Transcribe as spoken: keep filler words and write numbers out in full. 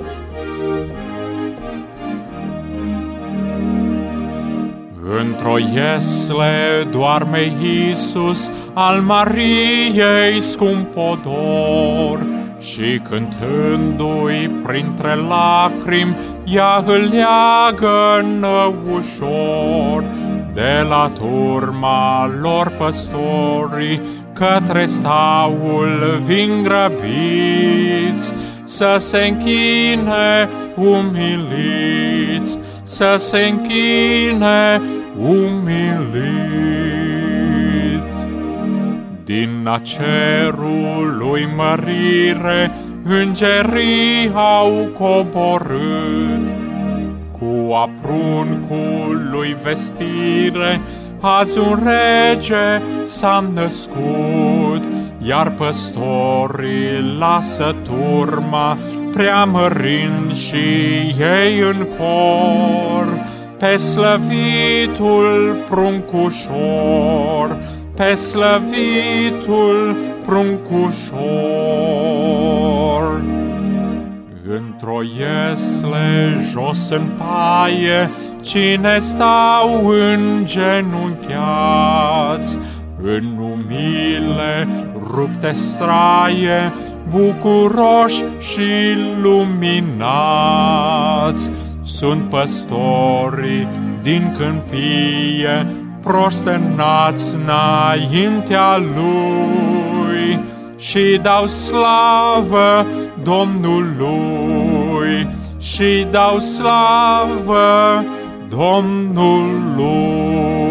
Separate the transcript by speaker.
Speaker 1: Într-o iesle doarme Iisus al Mariei scump odor, și cântându-i printre lacrimi, ea îl leagă-nă ușor. De la turma lor păstorii către staul vin grăbiți, să se închine umiliți, să se închine umiliți. Din cerul lui mărire îngerii au coborât, cu apruncul lui vestire azi un rege s-a născut. Iar păstorii lasă turma, preamărind și ei în cor, pe slăvitul pruncușor, pe slăvitul pruncușor. Într-o iesle jos în paie, cine stau îngenunchiați, în umile rupte straie, bucuroși și luminați, sunt păstorii din câmpie, prosternați înaintea lui și dau slavă Domnului, și dau slavă Domnului.